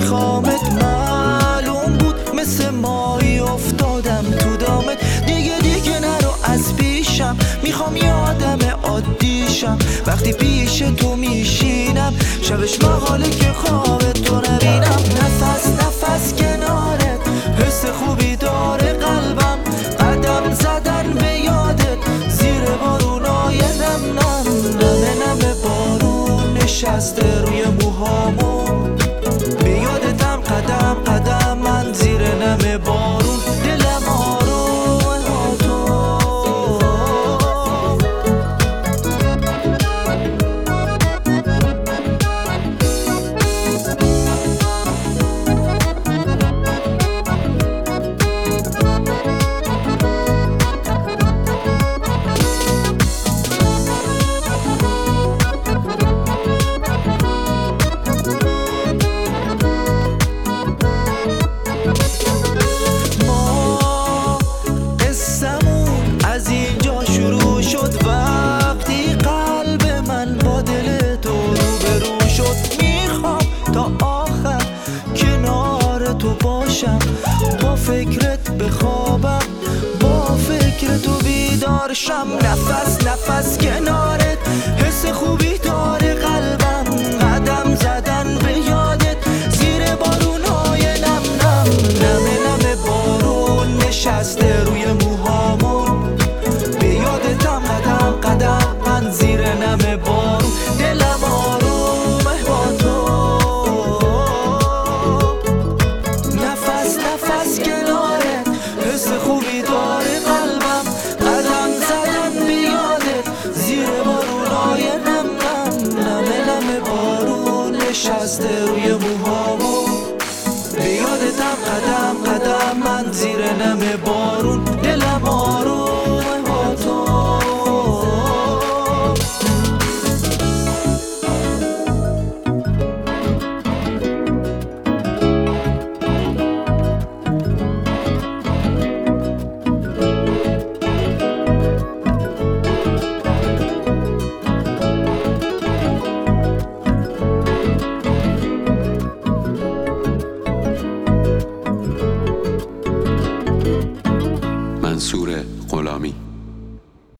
میخوامت، معلوم بود مثل ماهی افتادم تو دامت. دیگه نرو از پیشم، میخوام یه آدم عادیشم. وقتی پیش تو میشینم شبش محاله که خواب تو نبینم. نفس کنارت حس خوبی داره قلبم، قدم زدن به یادت زیر بارونای نم بارون نشسته روی موهامون. به یادتم قدم من زیر نم بارون، دلم آرومه ها تو. وقتی قلب من با دل تو روبرو شد، میخوام تا آخر کنار تو باشم، با فکرت بخوابم، با فکر تو بیدار شم. نفس کنارت حس خوبی داره قلبم، قدم زدن به یادت زیر بارونای نم بارون نشسته روی موهامون. به یادتم قدم من زیر نم بارون، دلم آرومه با تو. نفس کنارت حس خوبی داره قلبم، قدم زدن به یادت زیر بارونای نم بارون نشسته روی موهامون. به یادتم قدم من زیر نم بارون.